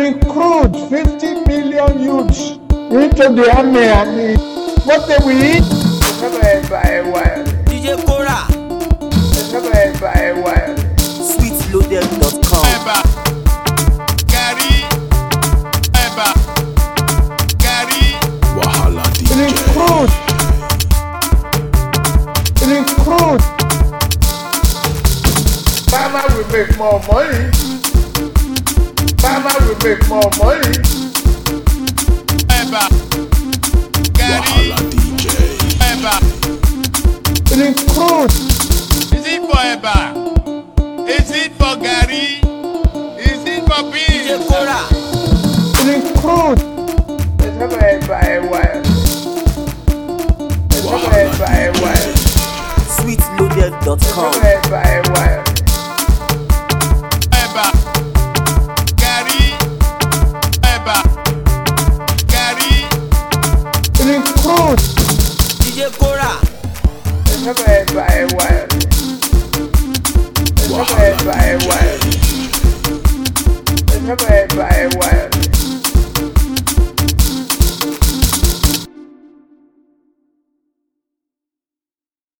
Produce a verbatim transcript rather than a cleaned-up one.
recruit fifty million youths into the army and what they will eat. They never ever a while. D J Kora. They never ever a while. sweet loaded dot com. Eba, Gary, Eba, Gary, Wahala D J. Recruit. Recruit. Farmer will make more money. Farmer will make more money. Eba, Gary, Wahala D J. Eba. Recruit. Is it for Eba? Is it for Gary? Is it for D J Beans? Kora. Recruit. They never ever a while. They never ever a while. sweet loaded dot com. They never ever a while. Eba, Gary, Eba, Gary, Recruit. D J Kora. They never ever a while. They never ever a while. They never ever a while.